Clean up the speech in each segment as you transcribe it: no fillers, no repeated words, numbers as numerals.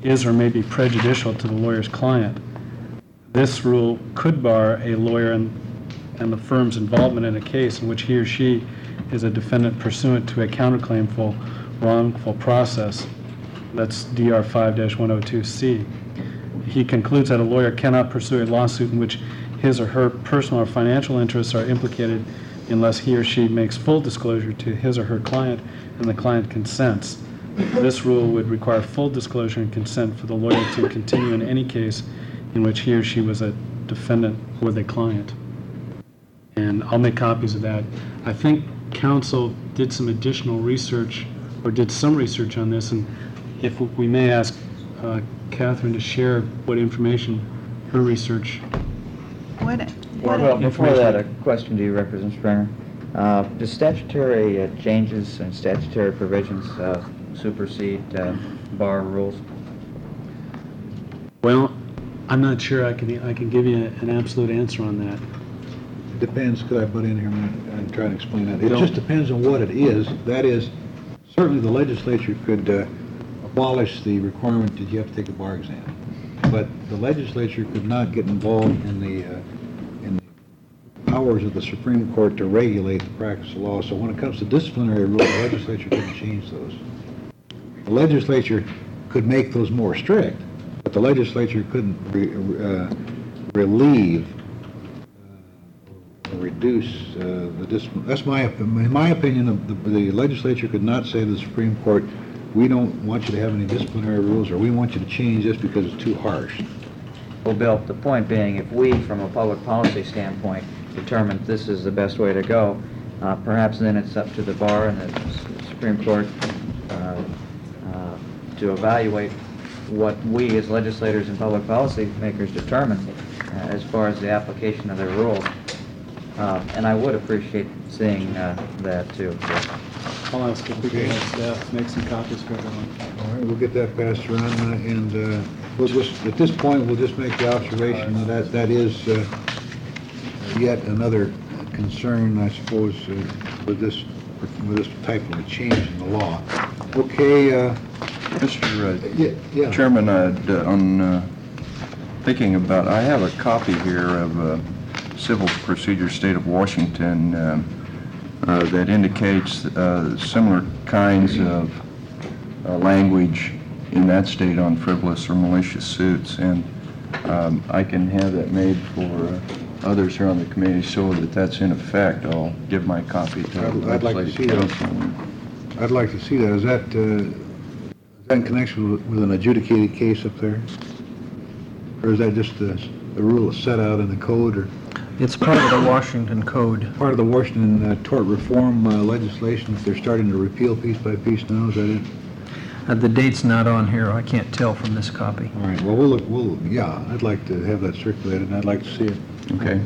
is or may be prejudicial to the lawyer's client. This rule could bar a lawyer and the firm's involvement in a case in which he or she is a defendant pursuant to a counterclaim for wrongful process. That's DR 5-102C. He concludes that a lawyer cannot pursue a lawsuit in which his or her personal or financial interests are implicated unless he or she makes full disclosure to his or her client and the client consents. This rule would require full disclosure and consent for the lawyer to continue in any case in which he or she was a defendant with a client. And I'll make copies of that. I think counsel did some additional research, or did some research on this, and if we may ask Catherine to share what information her research. Well, before that, a question to you, Representative Springer. Do statutory changes and statutory provisions supersede bar rules? Well, I'm not sure I can give you an absolute answer on that. It depends. Could I butt in here and try to explain that? It just depends on what it is. That is, certainly the legislature could abolish the requirement that you have to take a bar exam, but the legislature could not get involved in the powers of the Supreme Court to regulate the practice of law. So when it comes to disciplinary rules, the legislature couldn't change those. The legislature could make those more strict, but the legislature couldn't relieve or reduce the discipline. That's in my opinion, the legislature could not say to the Supreme Court, we don't want you to have any disciplinary rules, or we want you to change this because it's too harsh. Well, Bill, the point being, if we, from a public policy standpoint, determine this is the best way to go, perhaps then it's up to the bar and the Supreme Court to evaluate what we as legislators and public policy makers determine as far as the application of their rules. And I would appreciate seeing that too. I'll ask if we can have staff make some copies for everyone. All right, we'll get that passed around, and we'll just, at this point, we'll just make the observation that is yet another concern, I suppose, with this type of a change in the law. Okay. Mr. Chairman, on thinking about, I have a copy here of Civil Procedure State of Washington that indicates similar kinds of language in that state on frivolous or malicious suits, and I can have that made for others here on the committee so that that's in effect. I'll give my copy to I'd like to see that. I'd like to see that. Is that in connection with an adjudicated case up there? Or is that just the rule that's set out in the code? Or it's part of the Washington Code. Part of the Washington tort reform legislation that they're starting to repeal piece by piece now, is that it? The date's not on here. I can't tell from this copy. All right. Well, yeah, I'd like to have that circulated, and I'd like to see it. Okay.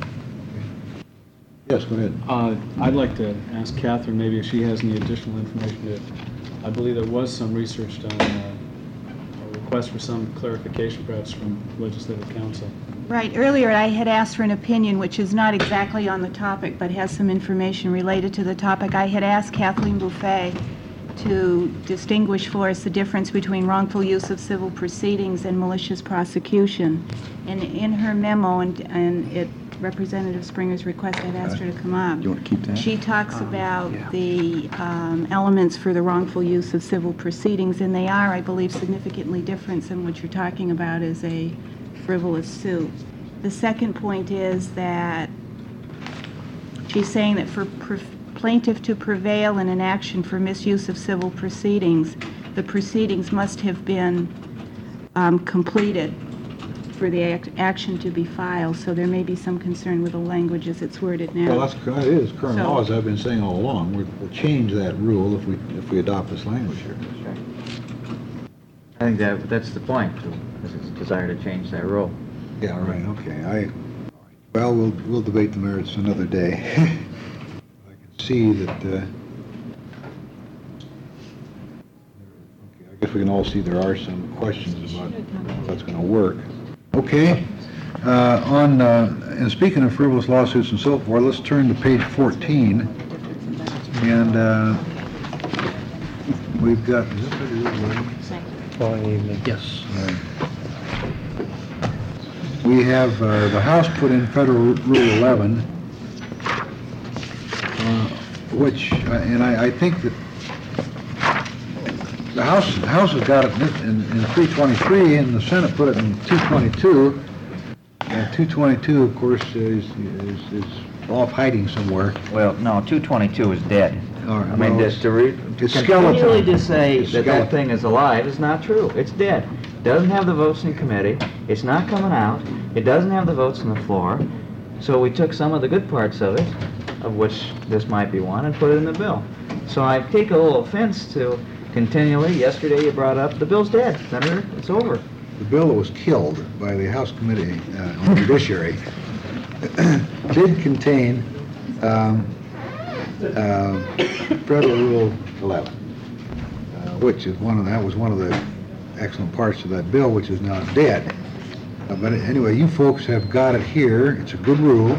Yes, go ahead. I'd like to ask Catherine maybe if she has any additional information. I believe there was some research done, a request for some clarification perhaps from legislative counsel. Right. Earlier I had asked for an opinion which is not exactly on the topic but has some information related to the topic. I had asked Kathleen Buffet to distinguish for us the difference between wrongful use of civil proceedings and malicious prosecution. And in her memo, and at Representative Springer's request, I've asked her to come up. You want to keep that? She talks about the elements for the wrongful use of civil proceedings, and they are, I believe, significantly different than what you're talking about as a frivolous suit. The second point is that she's saying that for plaintiff to prevail in an action for misuse of civil proceedings, the proceedings must have been completed for the action to be filed, so there may be some concern with the language as it's worded now. Well, that is current law, as I've been saying all along. We'll change that rule if we adopt this language here. I think that's the point, is its desire to change that rule. Yeah, right, okay. Well, we'll debate the merits another day. I can see that, okay, I guess we can all see there are some questions about how that's going to work. Okay, and speaking of frivolous lawsuits and so forth, let's turn to page 14, and we've got, is this what it is, Yes. We have, the House put in Federal Rule 11, which, and I think that the House has got it in 323, and the Senate put it in 222. 222, of course, is off hiding somewhere. Well, no, 222 is dead. All right, I mean, well, just to continually skeleton. to say It's that skeleton. thing is alive is not true. It's dead. Doesn't have the votes in committee. It's not coming out. It doesn't have the votes on the floor. So we took some of the good parts of it, of which this might be one, and put it in the bill. So I take a little offense to continually, yesterday you brought up, the bill's dead, Senator. It's over. The bill that was killed by the House Committee on Judiciary did contain Federal Rule 11, which is that was one of the excellent parts of that bill, which is now dead. But anyway, you folks have got it here. It's a good rule.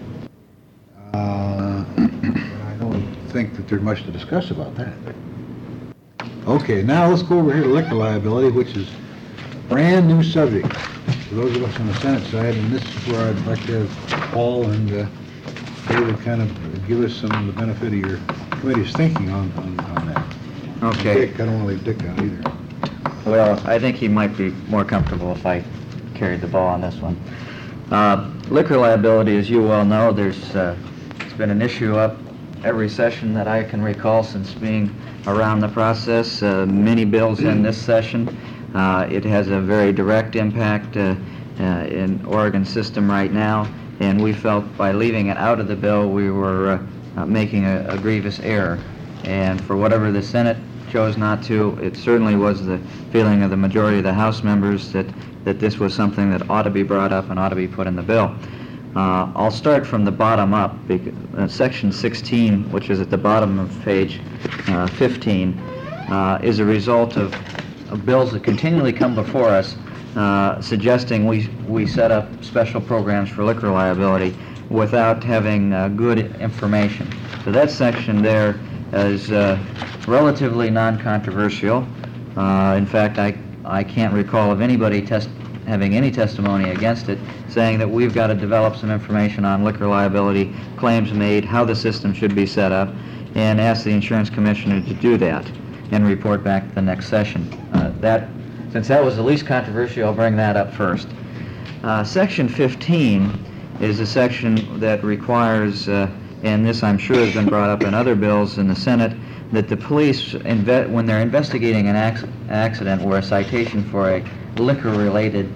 And I don't think that there's much to discuss about that. Okay, now let's go over here to liquor liability, which is a brand new subject for those of us on the Senate side, and this is where I'd like to have Paul and David kind of give us some of the benefit of your committee's thinking on that. Okay. Dick, I don't want to leave Dick out either. Well, I think he might be more comfortable if I carried the ball on this one. Liquor liability, as you well know, it's been an issue up every session that I can recall since being around the process. Many bills in this session. It has a very direct impact in Oregon's system right now, and we felt by leaving it out of the bill we were making a grievous error. And for whatever the Senate chose not to, it certainly was the feeling of the majority of the House members that this was something that ought to be brought up and ought to be put in the bill. I'll start from the bottom up. Section 16, which is at the bottom of page 15, is a result of bills that continually come before us suggesting we set up special programs for liquor liability without having good information. So that section there is relatively non-controversial. In fact, I can't recall of anybody having any testimony against it, saying that we've got to develop some information on liquor liability, claims made, how the system should be set up, and ask the insurance commissioner to do that and report back to the next session. Since that was the least controversial, I'll bring that up first. Section 15 is a section that requires, and this I'm sure has been brought up in other bills in the Senate, that the police, when they're investigating an accident or a citation for a liquor-related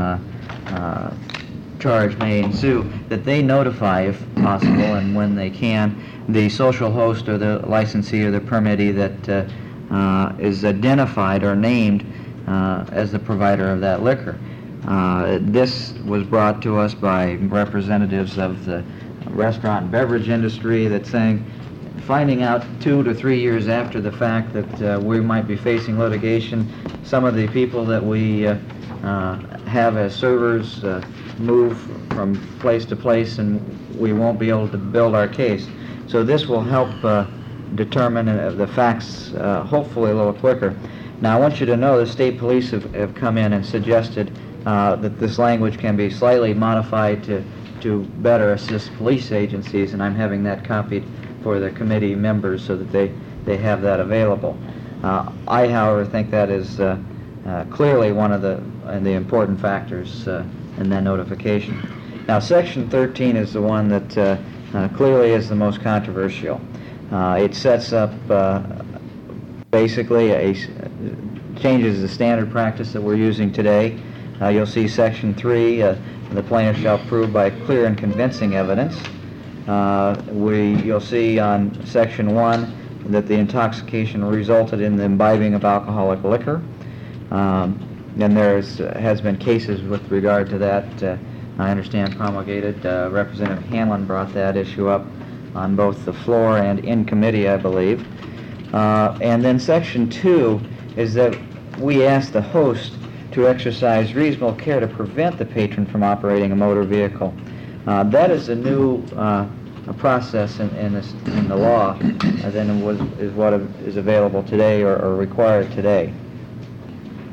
charge may ensue, that they notify, if possible, and when they can, the social host or the licensee or the permittee that is identified or named as the provider of that liquor. This was brought to us by representatives of the restaurant and beverage industry that saying, finding out 2 to 3 years after the fact that we might be facing litigation, some of the people that we have as servers move from place to place and we won't be able to build our case. So this will help determine the facts hopefully a little quicker. Now I want you to know the state police have come in and suggested that this language can be slightly modified to better assist police agencies, and I'm having that copied for the committee members so that they have that available. I, however, think that is clearly one of the important factors in that notification. Now, Section 13 is the one that clearly is the most controversial. It sets up basically changes the standard practice that we're using today. You'll see Section 3, the plaintiff shall prove by clear and convincing evidence. You'll see on Section 1 that the intoxication resulted in the imbibing of alcoholic liquor. And has been cases with regard to that, I understand, promulgated. Representative Hanlon brought that issue up on both the floor and in committee, I believe. And then Section 2 is that we ask the host to exercise reasonable care to prevent the patron from operating a motor vehicle. That is a new process in the law than is what is available today or required today.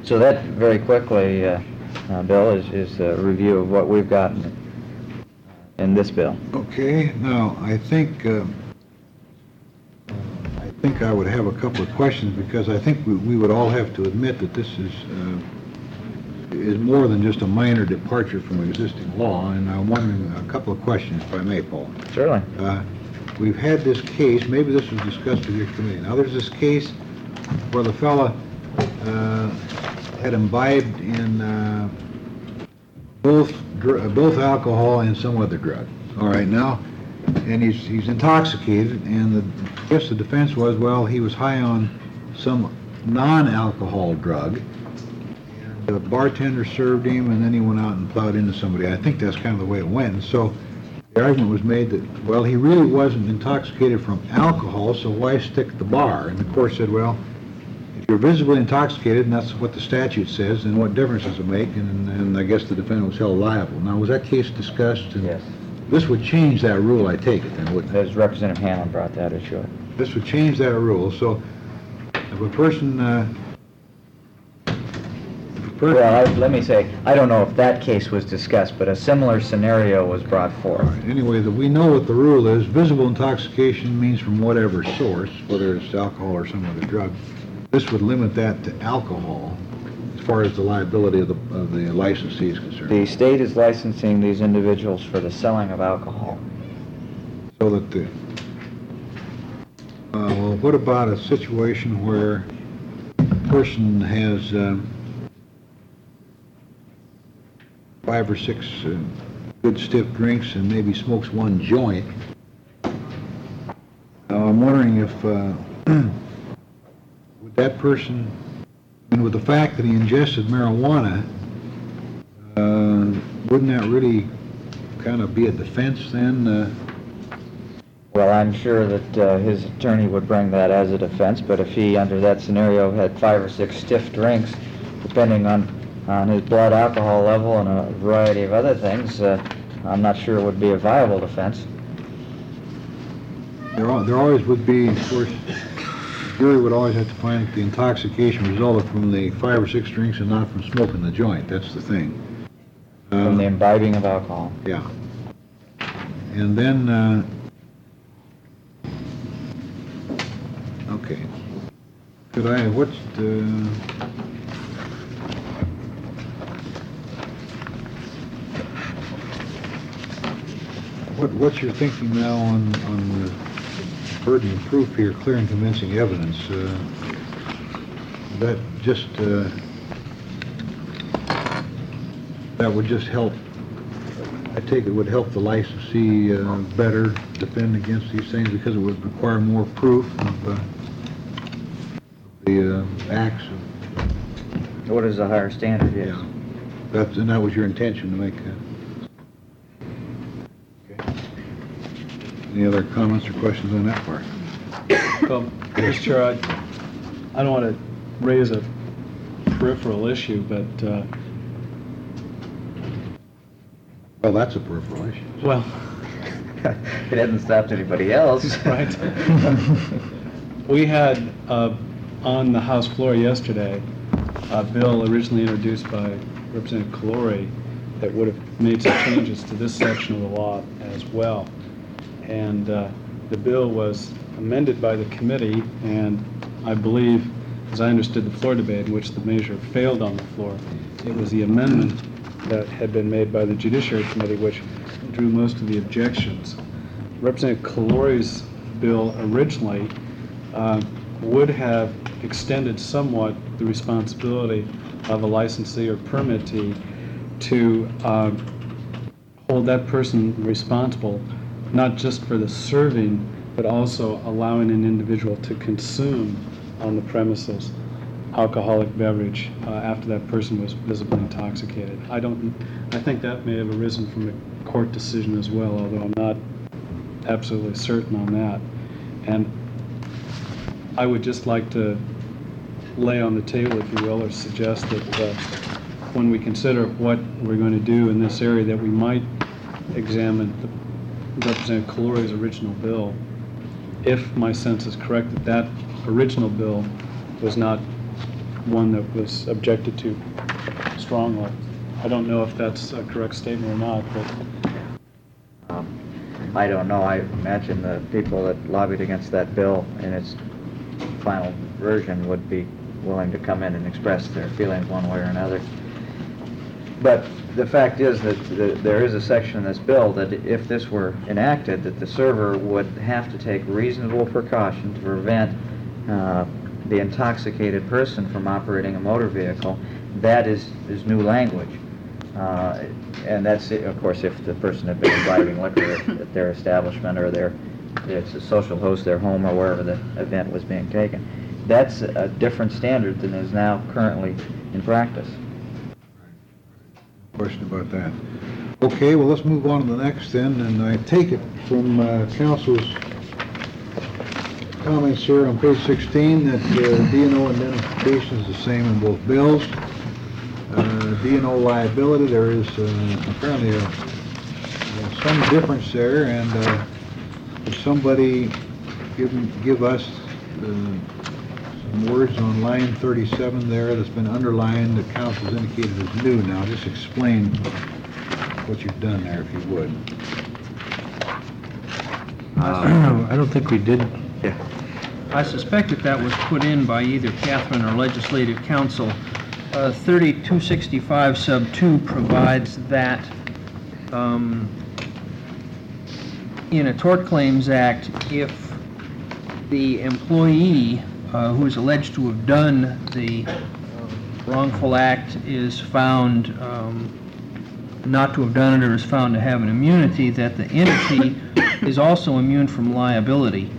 So that, very quickly, Bill, is a review of what we've got in this bill. Okay, now, I think I would have a couple of questions, because I think we would all have to admit that this is more than just a minor departure from existing law, and I'm wondering a couple of questions, if I may, Paul. Certainly. We've had this case, maybe this was discussed with your committee. Now, there's this case where the fella had imbibed in both alcohol and some other drug. All right, now, and he's intoxicated, and I guess the defense was, well, he was high on some non-alcohol drug. The bartender served him, and then he went out and plowed into somebody. I think that's kind of the way it went. And so the argument was made that, well, he really wasn't intoxicated from alcohol, so why stick the bar? And the court said, well, if you're visibly intoxicated, and that's what the statute says, then what difference does it make? And I guess the defendant was held liable. Now, was that case discussed? And Yes. this would change that rule, I take it, then, wouldn't it? As Representative Hanlon brought that issue up. This would change that rule. So if a person... Well, let me say, I don't know if that case was discussed, but a similar scenario was brought forth. All right. Anyway, we know what the rule is. Visible intoxication means from whatever source, whether it's alcohol or some other drug. This would limit that to alcohol as far as the liability of the licensee is concerned. The state is licensing these individuals for the selling of alcohol. So that the... well, what about a situation where a person has 5 or 6 good stiff drinks and maybe smokes 1 joint? I'm wondering if would that person, and with the fact that he ingested marijuana, wouldn't that really kind of be a defense then? Well, I'm sure that his attorney would bring that as a defense, but if he, under that scenario, had 5 or 6 stiff drinks, depending on his blood alcohol level and a variety of other things, I'm not sure it would be a viable defense. There always would be, of course, the jury would always have to find that the intoxication resulted from the 5 or 6 drinks and not from smoking the joint. That's the thing. From the imbibing of alcohol. Yeah. And then, okay. What's the... What's your thinking now on the burden of proof here, clear and convincing evidence? That just that would just help. I take it would help the licensee better defend against these things, because it would require more proof of the acts. What is the higher standard? Yes. Yeah. And that was your intention to make. Any other comments or questions on that part? Well, Mr. Chair, I don't want to raise a peripheral issue, but, Well, that's a peripheral issue. well, It hasn't stopped anybody else. right. We had on the House floor yesterday a bill originally introduced by Representative Calori that would have made some changes to this section of the law as well. And the bill was amended by the committee, and I believe, as I understood the floor debate in which the measure failed on the floor, it was the amendment that had been made by the Judiciary Committee which drew most of the objections. Representative Calori's bill originally would have extended somewhat the responsibility of a licensee or permittee to hold that person responsible, not just for the serving, but also allowing an individual to consume on the premises alcoholic beverage after that person was visibly intoxicated. I think that may have arisen from a court decision as well, although I'm not absolutely certain on that. And I would just like to lay on the table, if you will, or suggest that when we consider what we're going to do in this area, that we might examine Representative Calori's original bill, if my sense is correct, that original bill was not one that was objected to strongly. I don't know if that's a correct statement or not, but I don't know. I imagine the people that lobbied against that bill in its final version would be willing to come in and express their feelings one way or another. But the fact is that there is a section in this bill that if this were enacted, that the server would have to take reasonable precaution to prevent the intoxicated person from operating a motor vehicle. That is new language. And that's, of course, if the person had been imbibing liquor at their establishment or it's a social host, their home, or wherever the event was being taken. That's a different standard than is now currently in practice. Question about that. Okay, well, let's move on to the next then, and I take it from council's comments here on page 16 that D&O identification is the same in both bills. D&O liability, there is apparently some difference there, and if somebody give us some words on line 37 there that's been underlined that council's indicated as new now. Just explain what you've done there, if you would. I don't think we did. Yeah. I suspect that was put in by either Catherine or Legislative Council. 3265 sub 2 provides that in a Tort Claims Act, if the employee who is alleged to have done the wrongful act is found not to have done it or is found to have an immunity, that the entity is also immune from liability.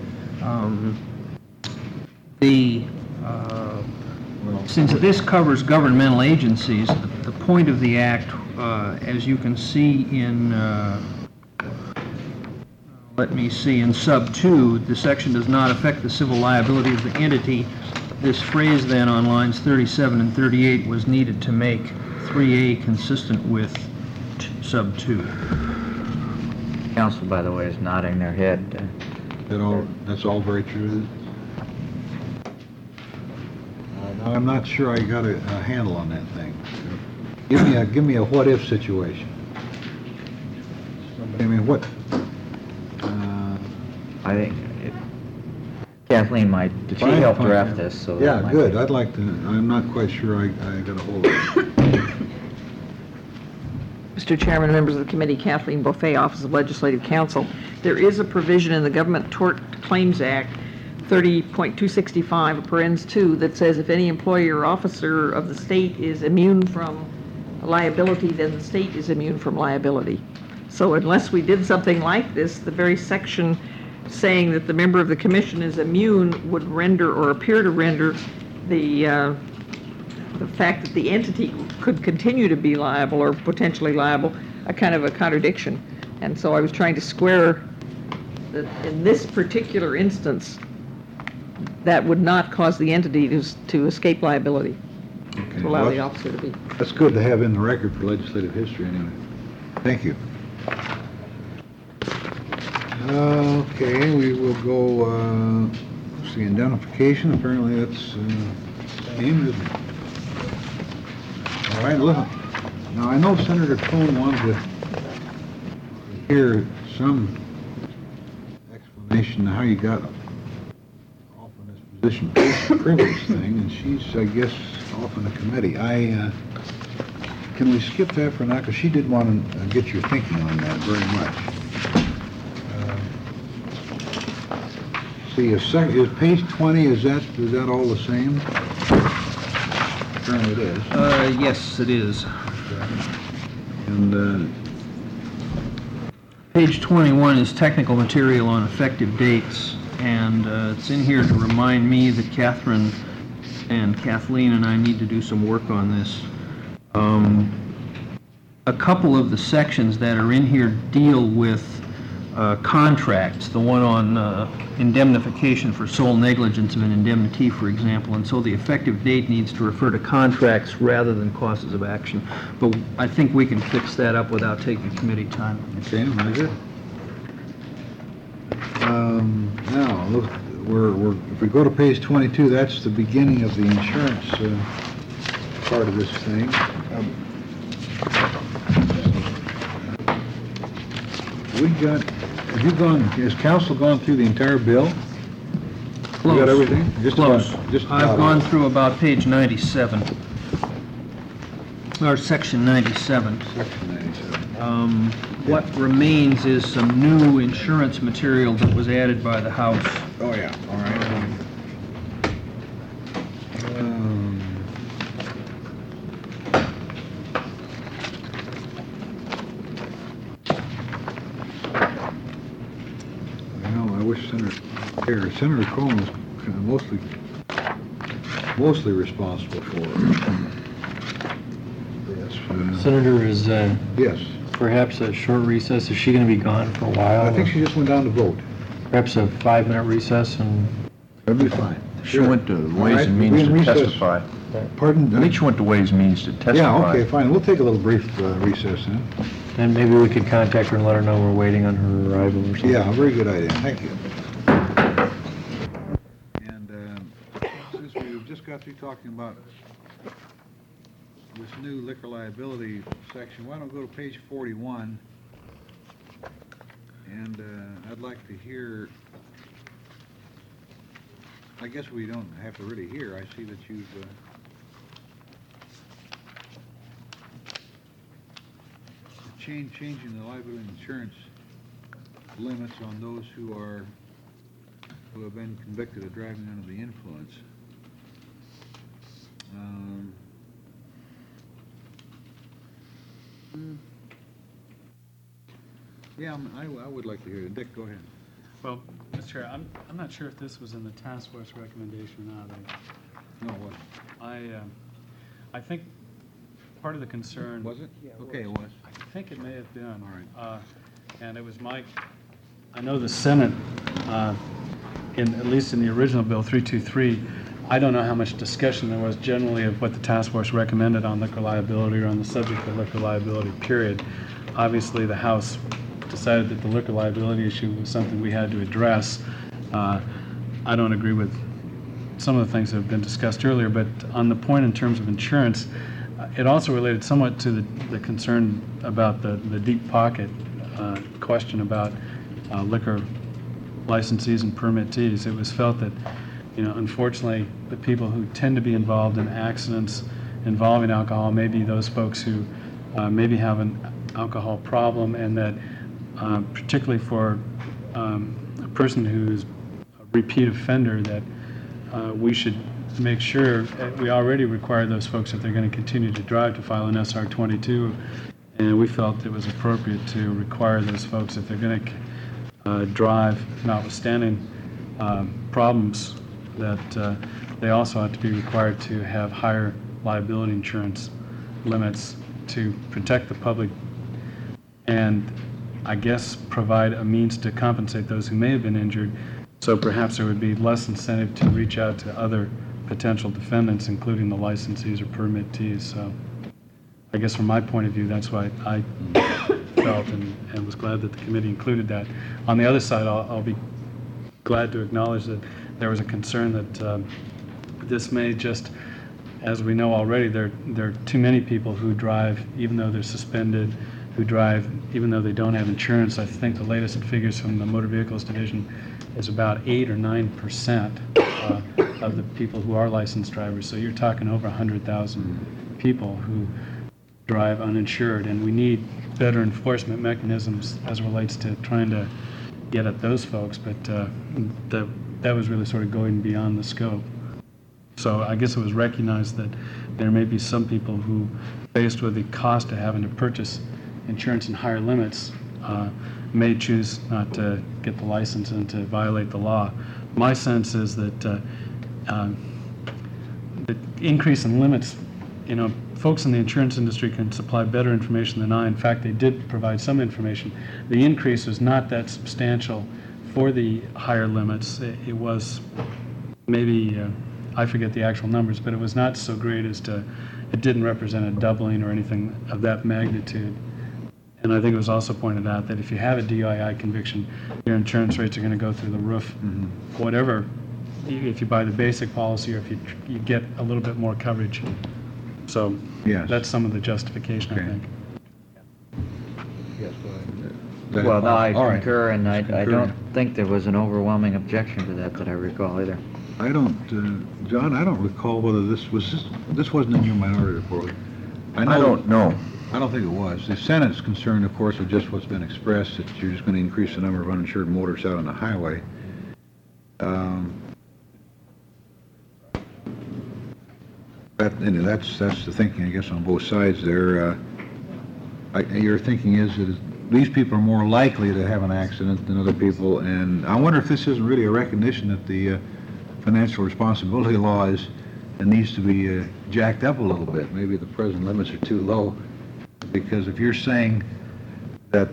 Since this covers governmental agencies, the point of the act, as you can see in in sub 2, the section does not affect the civil liability of the entity. This phrase then on lines 37 and 38 was needed to make 3A consistent with sub 2. Council, by the way, is nodding their head. That's all very true. Now, I'm not sure I got a handle on that thing. Give me a what-if situation. I mean, what? I think Kathleen might, she helped draft this, so... Yeah, good. I'd like to, I'm not quite sure I got a hold of it. Mr. Chairman, members of the committee, Kathleen Buffet, Office of Legislative Counsel. There is a provision in the Government Tort Claims Act, 30.265, parens 2, that says if any employee or officer of the state is immune from liability, then the state is immune from liability. So unless we did something like this, the very section saying that the member of the commission is immune would render or appear to render the fact that the entity could continue to be liable or potentially liable a kind of a contradiction. And so I was trying to square that in this particular instance, that would not cause the entity to escape liability, Okay, to allow well, the officer to be. That's good to have in the record for legislative history anyway. Thank you. Okay, we will go, see, indemnification, apparently that's same, isn't it? All right, listen. Now, I know Senator Cohn wanted to hear some explanation of how you got off on this position privilege thing, and she's, I guess, off on the committee. Can we skip that for now? Because she did want to get your thinking on that very much. See, is page 20, is that all the same? Apparently it is. Yes, it is. And Page 21 is technical material on effective dates, and it's in here to remind me that Catherine and Kathleen and I need to do some work on this. A couple of the sections that are in here deal with contracts, the one on indemnification for sole negligence of an indemnity, for example, and so the effective date needs to refer to contracts rather than causes of action. But I think we can fix that up without taking committee time. okay, very good. Now, look, if we go to page 22, that's the beginning of the insurance part of this thing. Has council gone through the entire bill? You Close. got everything? Just Close. about- just I've about gone all. through about page 97, or section 97. Section 97. What remains is some new insurance material that was added by the House. Oh, yeah, all right. Well, I wish Senator Cohen was kind of mostly responsible for it. Yes. Senator, is Yes, perhaps a short recess? Is she going to be gone for a while? I think she just went down to vote. Perhaps a 5-minute recess and... That'd be fine. She went to All Ways right, and we'll Means be in to recess. testify. Pardon? I think she went to Ways and Means to testify. Yeah, okay, fine. We'll take a little brief recess then. And maybe we could contact her and let her know we're waiting on her arrival or something. Yeah, very good idea. Thank you. And since we just got through talking about this new liquor liability section, why don't we go to page 41? And I'd like to hear, I guess we don't have to really hear. I see that you've changing the liability insurance limits on those who have been convicted of driving under the influence. Yeah, I would like to hear it. Dick, go ahead. Well, Mr. Chair, I'm not sure if this was in the task force recommendation or not. No, what? I think part of the concern... Was it? Okay, it was. I think it may have been. All right. And it was I know the Senate, at least in the original bill, 323, I don't know how much discussion there was generally of what the task force recommended on liquor liability or on the subject of liquor liability, period. Obviously, the House decided that the liquor liability issue was something we had to address. I don't agree with some of the things that have been discussed earlier, but on the point in terms of insurance, it also related somewhat to the concern about the deep pocket question about liquor licensees and permittees. It was felt that, unfortunately, the people who tend to be involved in accidents involving alcohol may be those folks who maybe have an alcohol problem, and that particularly for a person who's a repeat offender, that we should make sure we already require those folks, if they're going to continue to drive, to file an SR-22, and we felt it was appropriate to require those folks, if they're going to drive, notwithstanding problems, that they also have to be required to have higher liability insurance limits to protect the public and, I guess, provide a means to compensate those who may have been injured. So perhaps there would be less incentive to reach out to other potential defendants, including the licensees or permittees. So I guess from my point of view, that's why I felt and was glad that the committee included that. On the other side, I'll be glad to acknowledge that there was a concern that this may just, as we know already, there are too many people who drive even though they're suspended, who drive even though they don't have insurance. I think the latest figures from the Motor Vehicles Division is about 8 or 9% of the people who are licensed drivers. So you're talking over 100,000 people who drive uninsured, and we need better enforcement mechanisms as it relates to trying to get at those folks, but that was really sort of going beyond the scope. So I guess it was recognized that there may be some people who, faced with the cost of having to purchase insurance in higher limits, may choose not to get the license and to violate the law. My sense is that the increase in limits, folks in the insurance industry can supply better information than I. In fact, they did provide some information. The increase was not that substantial for the higher limits. It was maybe, I forget the actual numbers, but it was not so great as to, it didn't represent a doubling or anything of that magnitude. And I think it was also pointed out that if you have a DII conviction, your insurance rates are going to go through the roof, whatever, if you buy the basic policy or if you get a little bit more coverage. So Yes. that's some of the justification, I Okay. think. Yes, go ahead. Well, no, I All right. concur, and I Concur. don't think there was an overwhelming objection to that I recall either. I don't, John, I don't recall whether this wasn't in your minority report. I don't know. I don't think it was. The Senate's concern, of course, with just what's been expressed, that you're just going to increase the number of uninsured motorists out on the highway. That's the thinking, I guess, on both sides there. Your thinking is that these people are more likely to have an accident than other people, and I wonder if this isn't really a recognition that the financial responsibility law needs to be jacked up a little bit. Maybe the present limits are too low, because if you're saying that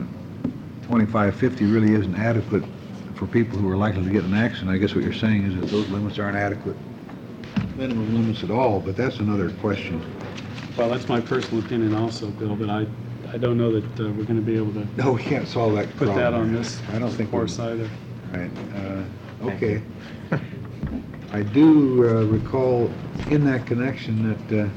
2550 really isn't adequate for people who are likely to get in an accident, I guess what you're saying is that those limits aren't adequate minimum limits at all, but that's another question. Well, that's my personal opinion also, Bill, but I don't know that we're going to be able to No, we can't solve that put problem. that on this I don't think we- course either. Right, okay. I do recall in that connection that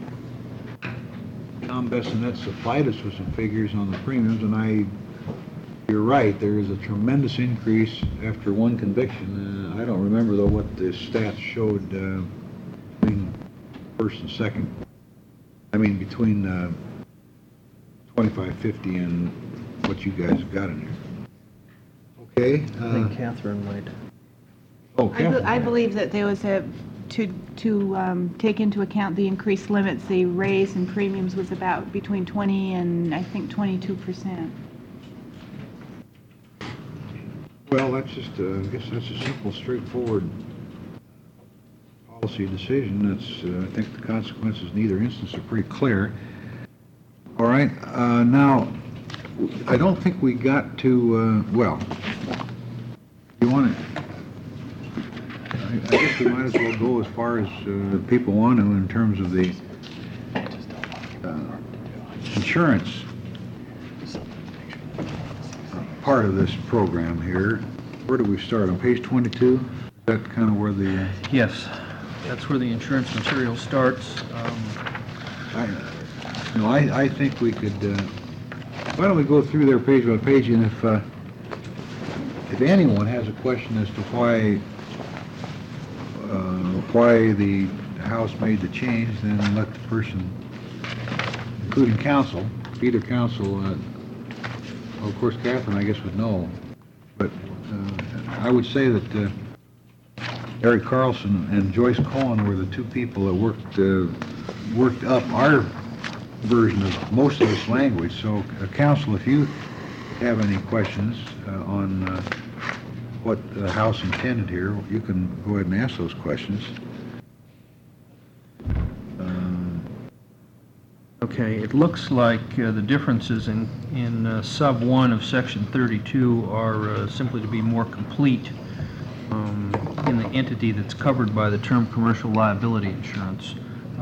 Tom Bessonette supplied us with some figures on the premiums, and you're right, there is a tremendous increase after one conviction. I don't remember, though, what the stats showed between first and second. I mean, between 2550 and what you guys have got in here. Okay. I think Catherine might. Oh, Catherine. I believe that there was to take into account the increased limits, the raise in premiums was about between 20 and I think 22%. Well, that's just, I guess that's a simple, straightforward policy decision. That's, I think the consequences in either instance are pretty clear. All right, now, I don't think we got to, well, you want to, I guess we might as well go as far as people want to in terms of the insurance part of this program here. Where do we start? On page 22? Is that kind of where the... Yes, that's where the insurance material starts. I think we could, why don't we go through there page by page, and if anyone has a question as to why the House made the change, then let the person, including counsel, either counsel, of course Catherine, I guess, would know, but I would say that Eric Carlson and Joyce Cohen were the two people that worked up our version of most of this language. So, counsel, if you have any questions on what the House intended here, you can go ahead and ask those questions. Okay, it looks like the differences in sub 1 of section 32 are simply to be more complete in the entity that's covered by the term commercial liability insurance.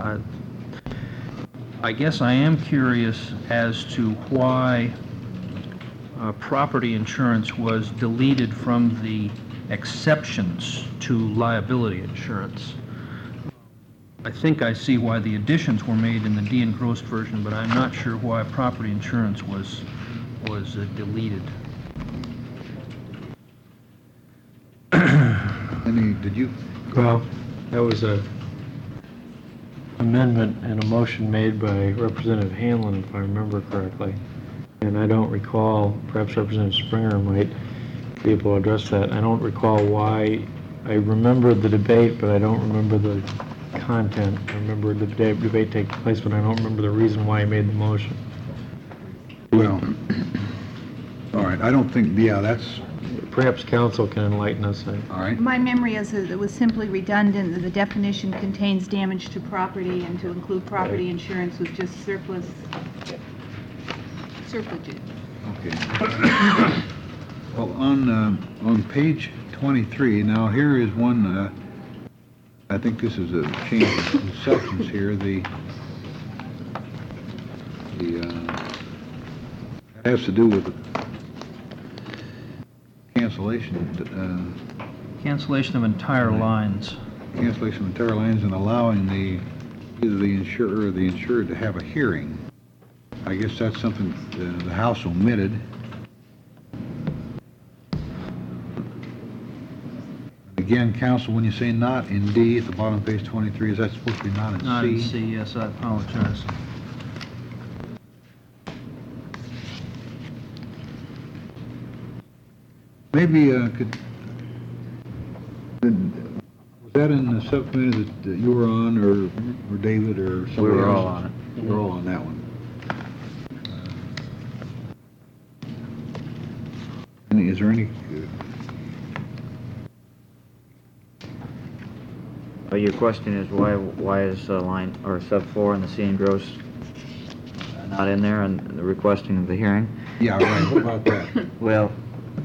I guess I am curious as to why property insurance was deleted from the exceptions to liability insurance. I think I see why the additions were made in the D. engrossed version, but I'm not sure why property insurance was deleted. Did you? Well, that was a amendment and a motion made by Representative Hanlon, if I remember correctly. And I don't recall, perhaps Representative Springer might be able to address that. I don't recall why. I remember the debate, but I don't remember the content. I remember the debate taking place, but I don't remember the reason why he made the motion. Well, all right, I don't think, yeah, that's, Perhaps counsel can enlighten us. all right. My memory is that it was simply redundant, that the definition contains damage to property, and to include property insurance was just surplusage. Okay. Well, on page 23, now here is one, I think this is a change in sections here, It has to do with cancellation, Cancellation of entire lines. cancellation of entire lines and allowing either the insurer or the insured to have a hearing. I guess that's something the House omitted. Again, counsel, when you say not in D at the bottom of page 23, is that supposed to be not in C? Not in C, yes, I apologize. Maybe was that in the subcommittee that you were on, or David, or somebody else? We were all on it. We were all on that one. Is there any? Your question is why is line, or sub 4 in the C and gross not in there, and the requesting of the hearing? Yeah, right. What about that? Well,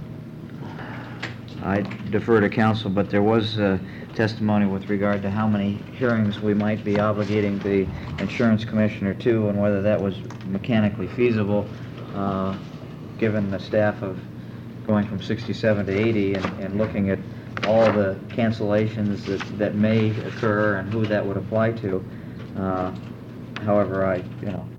I defer to counsel, but there was testimony with regard to how many hearings we might be obligating the insurance commissioner to, and whether that was mechanically feasible, given the staff of going from 67 to 80 and looking at all the cancellations that may occur and who that would apply to. However,